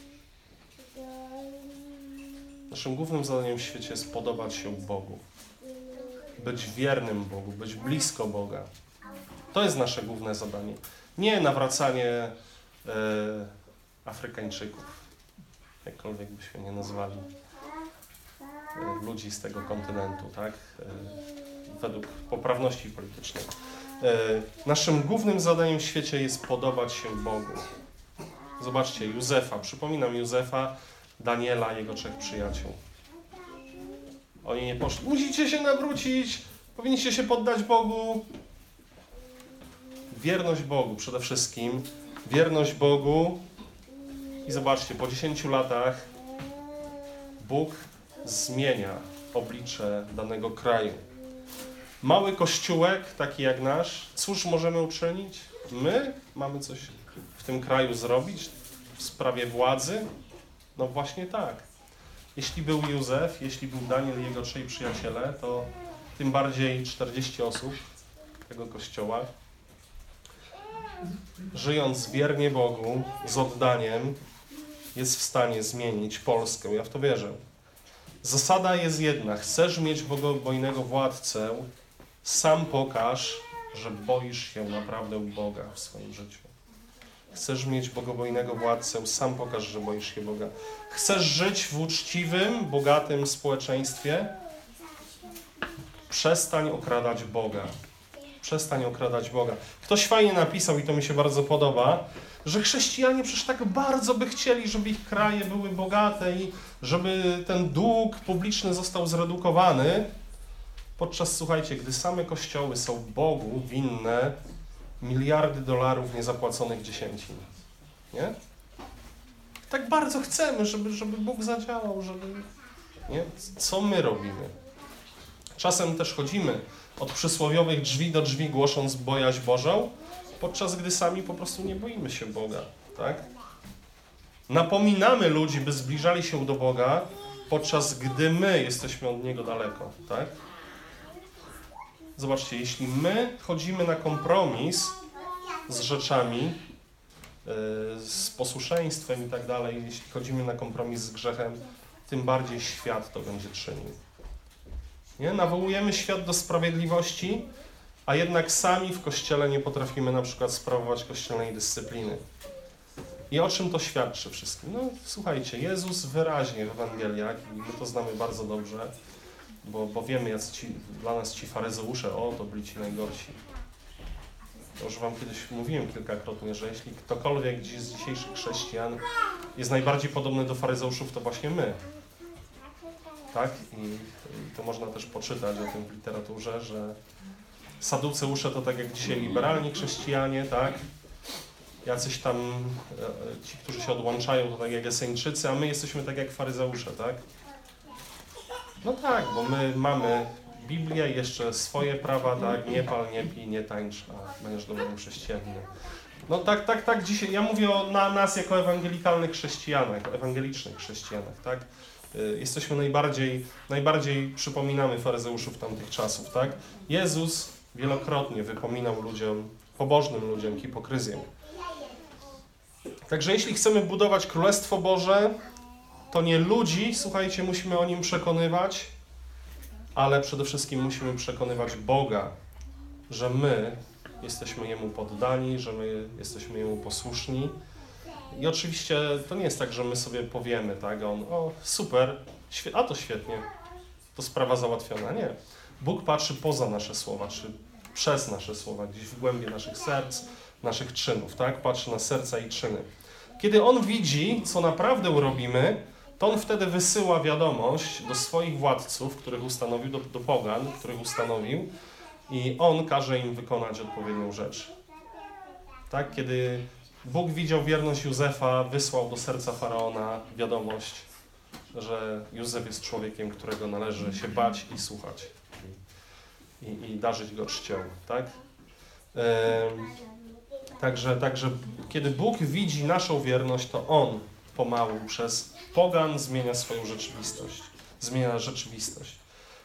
Speaker 1: Naszym głównym zadaniem w świecie jest podobać się Bogu. Być wiernym Bogu, być blisko Boga. To jest nasze główne zadanie. Nie nawracanie e, Afrykańczyków, jakkolwiek byśmy nie nazwali e, ludzi z tego kontynentu, tak? E, według poprawności politycznej. E, naszym głównym zadaniem w świecie jest podobać się Bogu. Zobaczcie, Józefa, przypominam Józefa, Daniela, jego trzech przyjaciół. Oni nie poszli. Musicie się nawrócić, powinniście się poddać Bogu. Wierność Bogu przede wszystkim. Wierność Bogu. I zobaczcie, po dziesięciu latach Bóg zmienia oblicze danego kraju. Mały kościółek, taki jak nasz, cóż możemy uczynić? My mamy coś w tym kraju zrobić w sprawie władzy? No właśnie tak. Jeśli był Józef, jeśli był Daniel i jego trzej przyjaciele, to tym bardziej czterdzieści osób tego kościoła, żyjąc wiernie Bogu, z oddaniem, jest w stanie zmienić Polskę. Ja w to wierzę. Zasada jest jedna. Chcesz mieć bogobojnego władcę, sam pokaż, że boisz się naprawdę Boga w swoim życiu. Chcesz mieć bogobojnego władcę, sam pokaż, że boisz się Boga. Chcesz żyć w uczciwym, bogatym społeczeństwie? Przestań okradać Boga. Przestań okradać Boga. Ktoś fajnie napisał, i to mi się bardzo podoba, że chrześcijanie przecież tak bardzo by chcieli, żeby ich kraje były bogate i żeby ten dług publiczny został zredukowany, podczas, słuchajcie, gdy same kościoły są Bogu winne miliardy dolarów niezapłaconych dziesięcin. Nie? Tak bardzo chcemy, żeby, żeby Bóg zadziałał, żeby... Nie? Co my robimy? Czasem też chodzimy od przysłowiowych drzwi do drzwi, głosząc bojaźń Bożą, podczas gdy sami po prostu nie boimy się Boga. Tak? Napominamy ludzi, by zbliżali się do Boga, podczas gdy my jesteśmy od Niego daleko. Tak? Zobaczcie, jeśli my chodzimy na kompromis z rzeczami, z posłuszeństwem i tak dalej, jeśli chodzimy na kompromis z grzechem, tym bardziej świat to będzie czynił. Nie? Nawołujemy świat do sprawiedliwości, a jednak sami w Kościele nie potrafimy na przykład sprawować kościelnej dyscypliny. I o czym to świadczy wszystkim? No słuchajcie, Jezus wyraźnie w Ewangeliach, i my to znamy bardzo dobrze, bo, bo wiemy, jacy ci, dla nas ci faryzeusze, o, to byli ci najgorsi. To już wam kiedyś mówiłem kilkakrotnie, że jeśli ktokolwiek dziś z dzisiejszych chrześcijan jest najbardziej podobny do faryzeuszów, to właśnie my. Tak? I, I to można też poczytać o tym w literaturze, że saduceusze to tak jak dzisiaj liberalni chrześcijanie, tak? Jacyś tam, ci, którzy się odłączają, to tak jak Eseńczycy, a my jesteśmy tak jak faryzeusze, tak? No tak, bo my mamy Biblię i jeszcze swoje prawa, tak? Nie pal, nie pij, nie tańcz, a będziesz dobrym chrześcijaninem. No tak, tak, tak, dzisiaj, ja mówię o na, nas jako ewangelikalnych chrześcijanach, ewangelicznych chrześcijanach, tak? Jesteśmy najbardziej, najbardziej przypominamy faryzeuszów tamtych czasów, tak? Jezus wielokrotnie wypominał ludziom, pobożnym ludziom hipokryzję. Także jeśli chcemy budować Królestwo Boże, to nie ludzi, słuchajcie, musimy o nim przekonywać, ale przede wszystkim musimy przekonywać Boga, że my jesteśmy Jemu poddani, że my jesteśmy Jemu posłuszni. I oczywiście to nie jest tak, że my sobie powiemy, tak, on, o super, a to świetnie, to sprawa załatwiona. Nie. Bóg patrzy poza nasze słowa, czy przez nasze słowa, gdzieś w głębie naszych serc, naszych czynów, tak, patrzy na serca i czyny. Kiedy On widzi, co naprawdę robimy, to On wtedy wysyła wiadomość do swoich władców, których ustanowił, do, do pogan, których ustanowił, i On każe im wykonać odpowiednią rzecz. Tak, kiedy Bóg widział wierność Józefa, wysłał do serca Faraona wiadomość, że Józef jest człowiekiem, którego należy się bać i słuchać. I, i darzyć go czcią, tak? E, także, także kiedy Bóg widzi naszą wierność, to On pomału przez pogan zmienia swoją rzeczywistość. Zmienia rzeczywistość.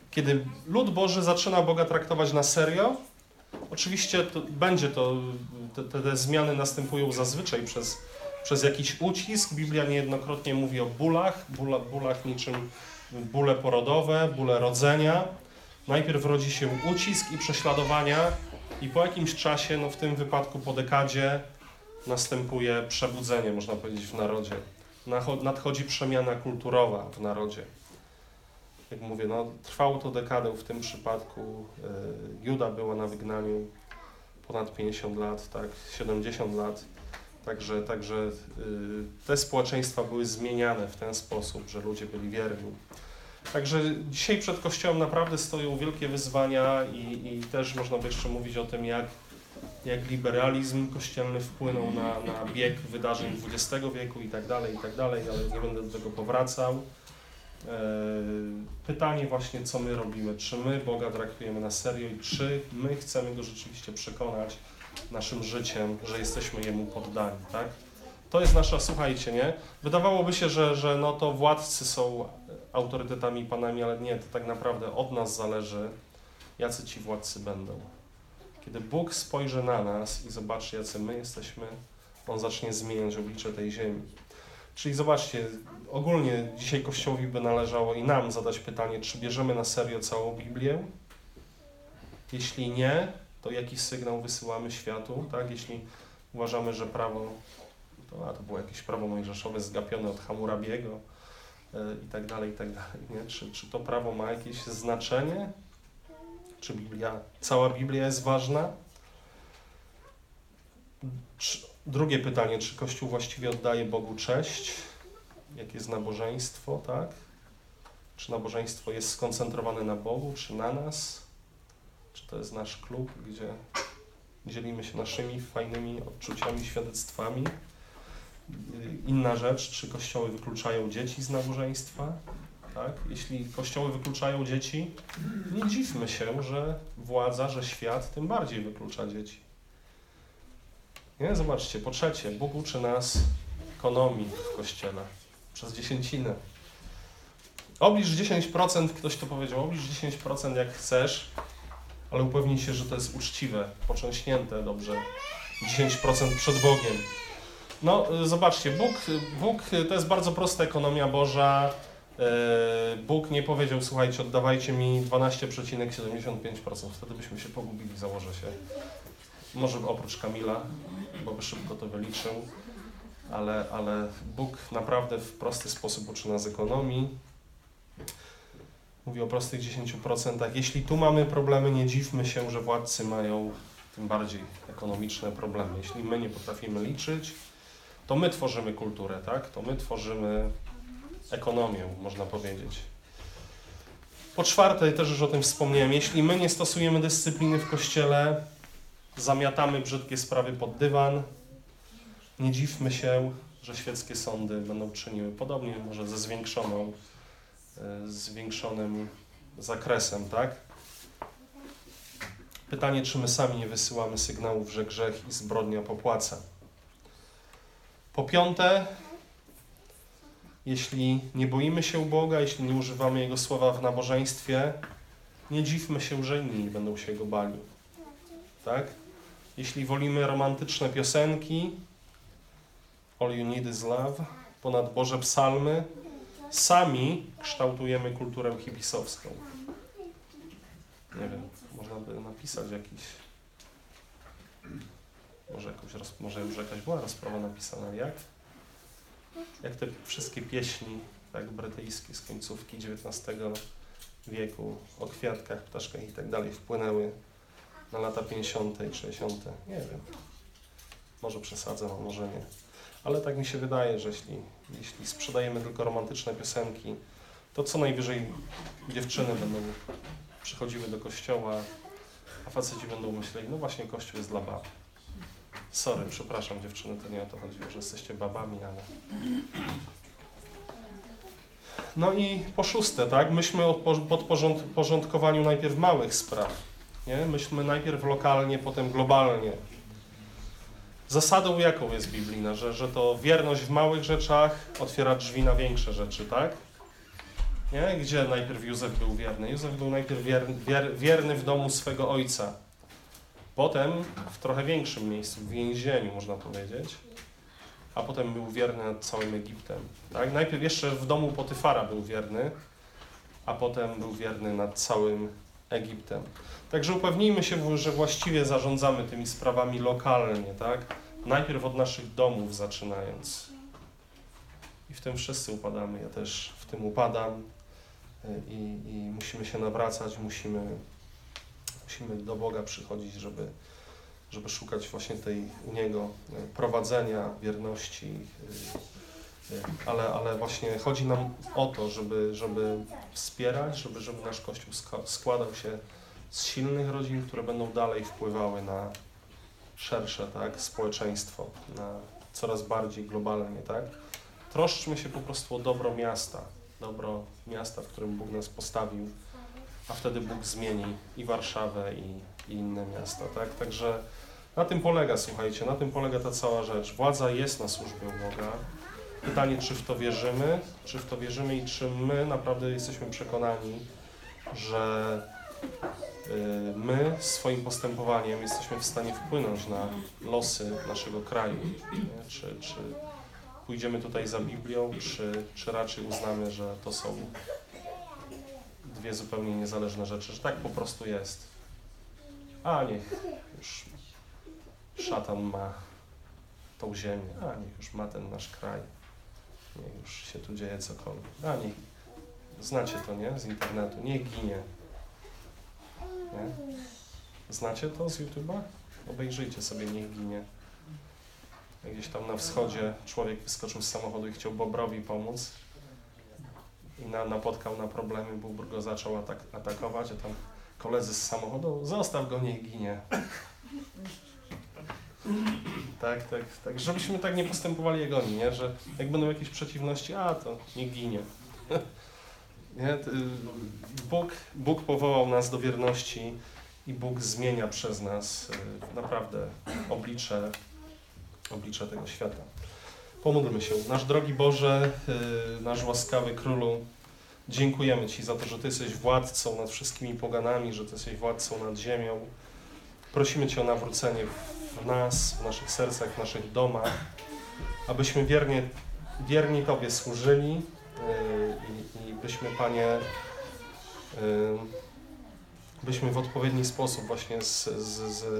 Speaker 1: Kiedy lud Boży zaczyna Boga traktować na serio, oczywiście to, będzie to, te, te zmiany następują zazwyczaj przez, przez jakiś ucisk. Biblia niejednokrotnie mówi o bólach, bóla, bólach niczym bóle porodowe, bóle rodzenia. Najpierw rodzi się ucisk i prześladowania i po jakimś czasie, no w tym wypadku po dekadzie, następuje przebudzenie, można powiedzieć, w narodzie. Nadchodzi przemiana kulturowa w narodzie. Jak mówię, no, trwało to dekadę, w tym przypadku y, Juda była na wygnaniu ponad pięćdziesiąt lat, tak, siedemdziesiąt lat. Także, także y, te społeczeństwa były zmieniane w ten sposób, że ludzie byli wierni. Także dzisiaj przed Kościołem naprawdę stoją wielkie wyzwania i, i też można by jeszcze mówić o tym, jak, jak liberalizm kościelny wpłynął na, na bieg wydarzeń dwudziestego wieku i tak dalej, i tak dalej, ale nie będę do tego powracał. Pytanie właśnie, co my robimy, czy my Boga traktujemy na serio i czy my chcemy Go rzeczywiście przekonać naszym życiem, że jesteśmy Jemu poddani, tak? To jest nasza, słuchajcie, nie? Wydawałoby się, że, że no to władcy są autorytetami i panami, ale nie, to tak naprawdę od nas zależy, jacy ci władcy będą. Kiedy Bóg spojrzy na nas i zobaczy, jacy my jesteśmy, On zacznie zmieniać oblicze tej ziemi. Czyli zobaczcie, ogólnie dzisiaj Kościołowi by należało i nam zadać pytanie, czy bierzemy na serio całą Biblię? Jeśli nie, to jaki sygnał wysyłamy światu, tak? Jeśli uważamy, że prawo, to, a to było jakieś prawo mojżeszowe zgapione od Hammurabiego yy, i tak dalej, i tak dalej, nie? Czy, czy to prawo ma jakieś znaczenie? Czy Biblia, cała Biblia jest ważna? Czy, drugie pytanie, czy Kościół właściwie oddaje Bogu cześć? Jakie jest nabożeństwo, tak? Czy nabożeństwo jest skoncentrowane na Bogu, czy na nas? Czy to jest nasz klub, gdzie dzielimy się naszymi fajnymi odczuciami, świadectwami? Inna rzecz, czy kościoły wykluczają dzieci z nabożeństwa? Tak? Jeśli kościoły wykluczają dzieci, nie dziwmy się, że władza, że świat tym bardziej wyklucza dzieci. Nie? Zobaczcie, po trzecie, Bóg uczy nas ekonomii w Kościele przez dziesięcinę. Oblicz dziesięć procent, ktoś to powiedział, oblicz dziesięć procent jak chcesz, ale upewnij się, że to jest uczciwe, poczęśnięte dobrze, dziesięć procent przed Bogiem. No, zobaczcie, Bóg, Bóg to jest bardzo prosta ekonomia Boża. Bóg nie powiedział, słuchajcie, oddawajcie mi dwanaście przecinek siedemdziesiąt pięć procent, wtedy byśmy się pogubili, założę się. Może oprócz Kamila, bo by szybko to wyliczył, ale, ale Bóg naprawdę w prosty sposób uczy nas ekonomii. Mówi o prostych dziesięciu procentach. Jeśli tu mamy problemy, nie dziwmy się, że władcy mają tym bardziej ekonomiczne problemy. Jeśli my nie potrafimy liczyć, to my tworzymy kulturę, tak? To my tworzymy ekonomię, można powiedzieć. Po czwarte, też już o tym wspomniałem, jeśli my nie stosujemy dyscypliny w Kościele, zamiatamy brzydkie sprawy pod dywan, nie dziwmy się, że świeckie sądy będą czyniły podobnie, może ze zwiększoną, zwiększonym zakresem, tak? Pytanie, czy my sami nie wysyłamy sygnałów, że grzech i zbrodnia popłaca. Po piąte, jeśli nie boimy się Boga, jeśli nie używamy Jego słowa w nabożeństwie, nie dziwmy się, że inni będą się Go bali. Tak? Jeśli wolimy romantyczne piosenki, All You Need Is Love, ponad Boże psalmy, sami kształtujemy kulturę hipisowską. Nie wiem, można by napisać jakiś, może, jakoś, może już jakaś była rozprawa napisana, jak? Jak te wszystkie pieśni, tak, brytyjskie z końcówki dziewiętnastego wieku, o kwiatkach, ptaszkach i tak dalej wpłynęły na lata pięćdziesiąte i sześćdziesiąte. Nie wiem, może przesadzam, a może nie. Ale tak mi się wydaje, że jeśli, jeśli sprzedajemy tylko romantyczne piosenki, to co najwyżej dziewczyny będą przychodziły do kościoła, a faceci będą myśleli, no właśnie kościół jest dla bab. Sorry, przepraszam dziewczyny, to nie o to chodziło, że jesteście babami, ale... No i po szóste, tak, myślmy o podporządkowaniu najpierw małych spraw, nie? Myślmy najpierw lokalnie, potem globalnie. Zasadą jaką jest biblijna, że, że to wierność w małych rzeczach otwiera drzwi na większe rzeczy, tak? Nie? Gdzie najpierw Józef był wierny? Józef był najpierw wierny, wier, wierny w domu swego ojca. Potem w trochę większym miejscu, w więzieniu można powiedzieć. A potem był wierny nad całym Egiptem. Tak? Najpierw jeszcze w domu Potyfara był wierny, a potem był wierny nad całym Egiptem. Także upewnijmy się, że właściwie zarządzamy tymi sprawami lokalnie, tak? Najpierw od naszych domów zaczynając. I w tym wszyscy upadamy, ja też w tym upadam i, i musimy się nawracać, musimy, musimy do Boga przychodzić, żeby, żeby szukać właśnie tej u Niego prowadzenia, wierności, ale, ale właśnie chodzi nam o to, żeby, żeby wspierać, żeby, żeby nasz Kościół składał się z silnych rodzin, które będą dalej wpływały na szersze, tak, społeczeństwo, na coraz bardziej globalnie, tak. Troszczmy się po prostu o dobro miasta, dobro miasta, w którym Bóg nas postawił, a wtedy Bóg zmieni i Warszawę, i, i inne miasta, tak. Także na tym polega, słuchajcie, na tym polega ta cała rzecz. Władza jest na służbie u Boga. Pytanie, czy w to wierzymy, czy w to wierzymy i czy my naprawdę jesteśmy przekonani, że my swoim postępowaniem jesteśmy w stanie wpłynąć na losy naszego kraju. Nie? Czy, czy pójdziemy tutaj za Biblią, czy, czy raczej uznamy, że to są dwie zupełnie niezależne rzeczy, że tak po prostu jest. A niech już szatan ma tą ziemię, a niech już ma ten nasz kraj, niech już się tu dzieje cokolwiek. A niech, znacie to, nie? Z internetu, niech ginie. Nie? Znacie to z YouTube'a? Obejrzyjcie sobie, niech ginie. Gdzieś tam na wschodzie człowiek wyskoczył z samochodu i chciał Bobrowi pomóc i na, napotkał na problemy, Bóbr go zaczął atak, atakować, a tam koledzy z samochodu, zostaw go, niech ginie. Tak, tak, tak, żebyśmy tak nie postępowali jak oni, nie? Że jak będą jakieś przeciwności, a to niech ginie. Nie? Bóg, Bóg powołał nas do wierności i Bóg zmienia przez nas naprawdę oblicze, oblicze tego świata. Pomódlmy się. Nasz drogi Boże, nasz łaskawy Królu, dziękujemy Ci za to, że Ty jesteś władcą nad wszystkimi poganami, że Ty jesteś władcą nad ziemią. Prosimy Cię o nawrócenie w nas, w naszych sercach, w naszych domach, abyśmy wiernie, wierni Tobie służyli i, i byśmy, Panie, byśmy w odpowiedni sposób właśnie z, z, z,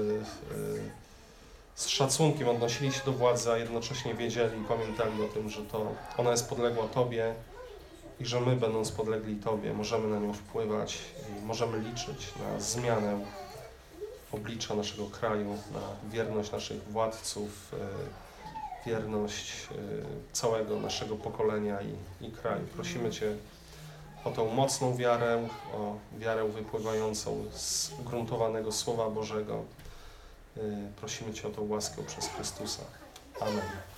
Speaker 1: z szacunkiem odnosili się do władzy, a jednocześnie wiedzieli i pamiętali o tym, że to ona jest podległa Tobie i że my, będąc podlegli Tobie, możemy na nią wpływać i możemy liczyć na zmianę oblicza naszego kraju, na wierność naszych władców, wierność całego naszego pokolenia i, i kraju. Prosimy Cię o tą mocną wiarę, o wiarę wypływającą z ugruntowanego Słowa Bożego. Prosimy Cię o tą łaskę przez Chrystusa. Amen.